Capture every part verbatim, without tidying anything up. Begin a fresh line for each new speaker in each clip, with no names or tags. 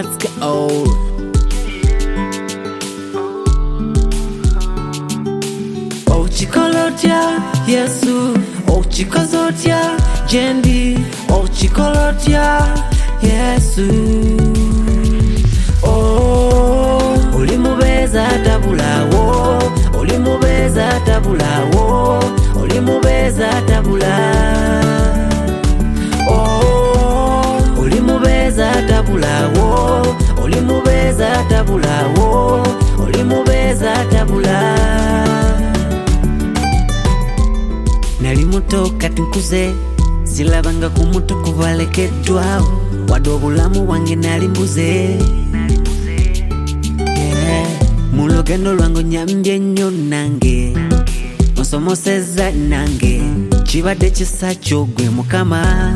let's go. Ochikolotia Yesu, ochikozotia Jendi, ochikolotia Yesu. Oh, ulimubeza tabulawo, ulimubeza tabulawo, ulimubeza tabula. Oh, ulimubeza tabulawo, ulimubeza tabulawo, ulimubeza tabula. Nali muto kati nkuze, silabanga kumuto kubalekedwa. Wadobulamu wange nali mbuze, yeah. Mulugendo lwangu nyambye nnyo nange, nsomoseza nange, kibadde kisa kyogwe Mukama.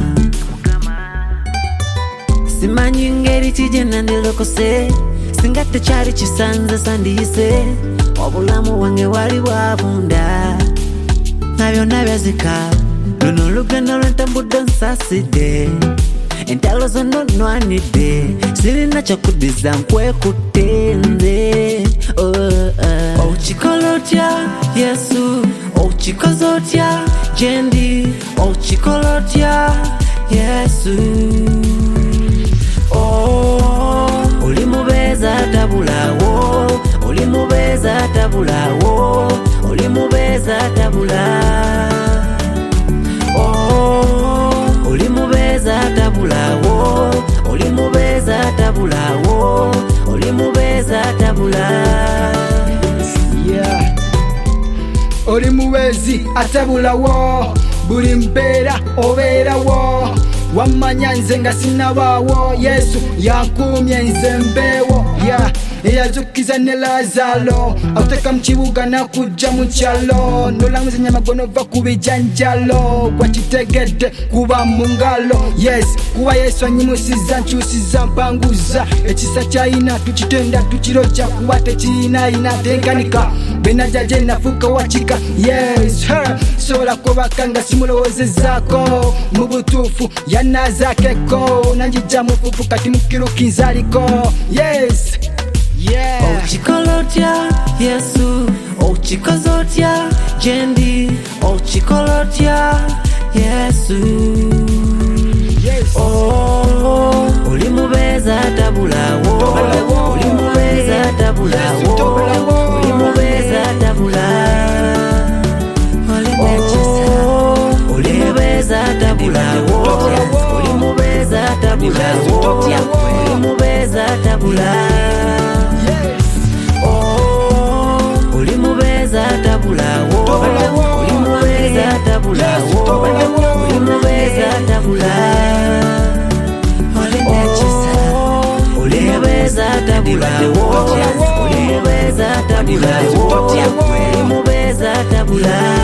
Simanyi ngeri kije nandilokose, singa tekyali kisanze sandiyise. Obulamu wange wali bwabunda, na byonna byazika. Luno olugendo lwentambudde nsaasidde, entalo zonna nnwanidde, sirina kyakuddiza nkwekutte nze. Oh, uh. Okikola otya Yesu, okikoze otya Jendi, okikola otya Yesu. Oh, ulimubeza tabulawo, ulimubeza tabulawo, ulimubeza tabula. Oh, ulimubeza tabulawo, ulimubeza tabulawo, ulimubeza tabula.
Yeah. Ulimubezi atabulawo, buli mbeera obeerawo. Wamanya nze nga sinabawo, Yesu yankumye nze mbeewo. Yeah. Eyazukiza ne Lazaro, awuteka mu kibuga nakujja mu kyalo. Nolamuza nyamagono ova ku bijanjalo, gwakitegedde kuba mu ngalo. Yes, kuba Yesu anyimusiza nkyusiza mpanguza. Ekisa kyayina tukitenda tukirojja, kuba tekiyinayina tenkanika. Benajja gye nafuuka wakika. Yes, her sobola kubaka nga simulowoozezzaako. Mu butuufu yanaazaakeko, nanjijja mufuufu kati mukirukinzaaliko. Yes. Yeah.
Ochikola otya Yesu, ochikoze otya Jendi, ochikola otya Yesu.
Yes.
Oh, ulimubeza tabulawo, ulimubeza tabulawo, ulimubeza tabula. Oh, ulimubeza tabulawo, ulimubeza tabulawo, ulimubeza tabula. Ulimubeza tabulawo, ulimubeza tabulawo, ulimubeza tabula. Ulimubeza tabulawo, ulimubeza tabulawo, ulimubeza tabula.